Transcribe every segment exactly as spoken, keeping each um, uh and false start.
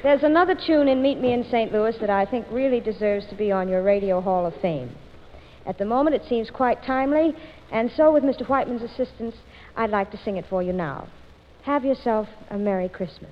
There's another tune in Meet Me in Saint Louis that I think really deserves to be on your Radio Hall of Fame. At the moment, it seems quite timely, and so with Mister Whiteman's assistance, I'd like to sing it for you now. Have yourself a Merry Christmas.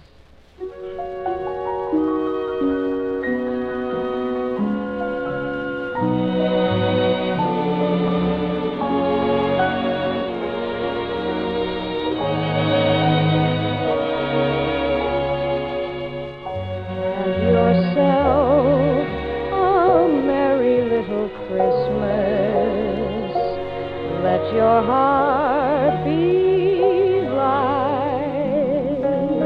Let your heart be light.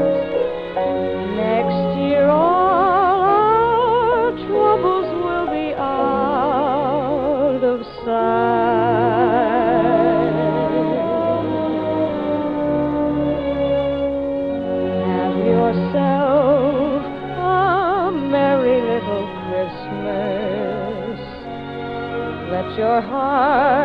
Next year all our troubles will be out of sight. Have yourself a merry little Christmas. Let your heart